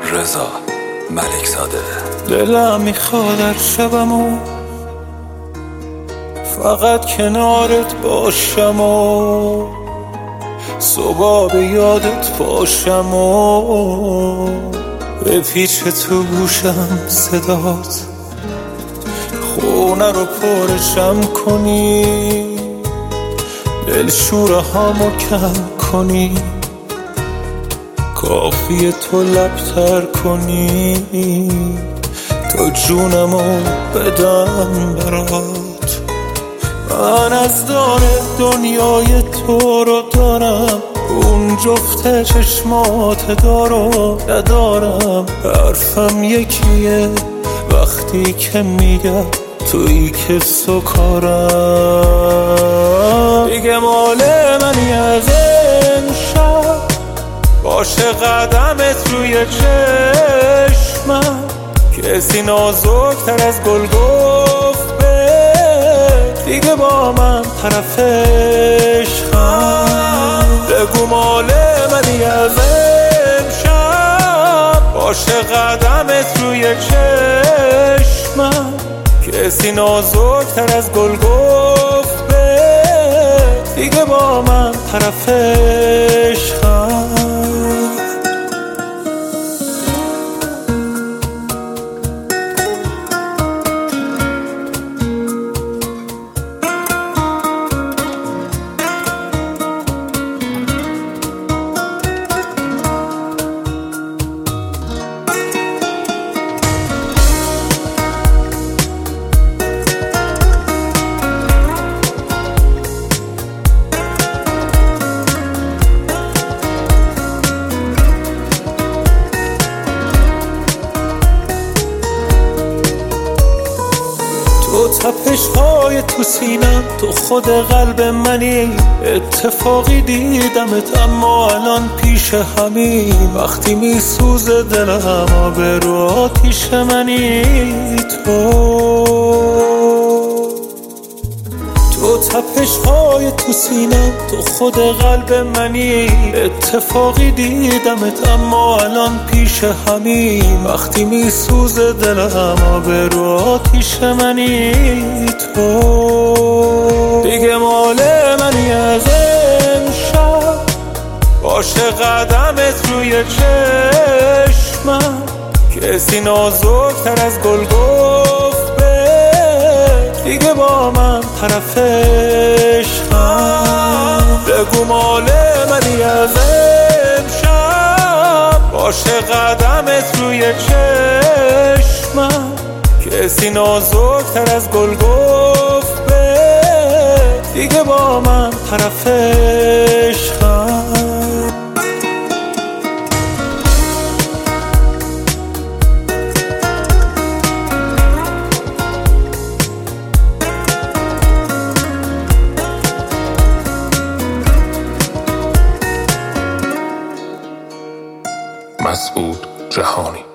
رضا ملکزاده. دلم میخواد هر شبمو فقط کنارت باشم و صبح به یادت باشم و به پیچ تو گوشم صدات خونه رو پرشم کنی، دلشوره هامو کم کنی، کافیه تو لبتر کنی، تو جونمو بدم برات. من از دار دنیای تو رو دارم، اون جفت چشمات دارو ندارم. حرفم یکیه وقتی که میگم تویی که سکارم. دیگه مال منی از امشب، باشه قدمت روی چشمم، کسی نازکتر از گل گفت به دیگه با من طرف عشقم. بگو مال منی از امشب، باشه قدمت روی چشمم، کسی نازکتر از گل گفت به دیگه با من طرف عشقم. تو تپش‌های تو سینم، تو خود قلب منی. اتفاقی دیدمت اما الان پیش همین، وقتی میسوزه دلم آبرو آتیش منی. تو تپش‌های تو سینم، تو خود قلب منی. اتفاقی دیدمت اما الان پیش همین، وقتی میسوزه دلم آبرو آتیش منی. تو دیگه مال منی از امشب، باشه قدمت روی چشمم، کسی نازکتر از گل گفت به دیگه با من طرف عشقم. بگو مال منی از امشب، باشه قدمت روی چشمم، کسی نازکتر از گل گفت به دیگه با من طرف عشقم. مسعود جهانی.